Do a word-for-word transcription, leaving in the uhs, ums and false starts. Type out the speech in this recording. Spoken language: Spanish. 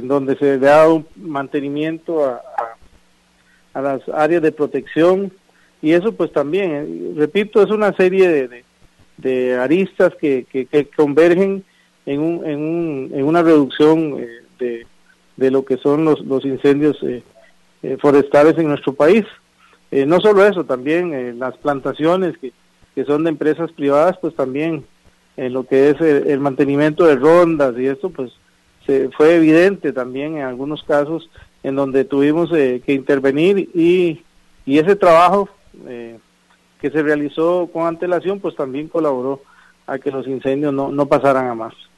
en donde se le ha dado un mantenimiento a, a, a las áreas de protección, y eso pues también, eh, repito, es una serie de, de, de aristas que, que, que convergen en, un, en, un, en una reducción eh, de, de lo que son los, los incendios eh, eh, forestales en nuestro país. Eh, no solo eso, también eh, las plantaciones que, que son de empresas privadas, pues también en lo que es el, el mantenimiento de rondas y esto, pues se, fue evidente también en algunos casos en donde tuvimos eh, que intervenir, y, y ese trabajo eh, que se realizó con antelación, pues también colaboró a que los incendios no, no pasaran a más.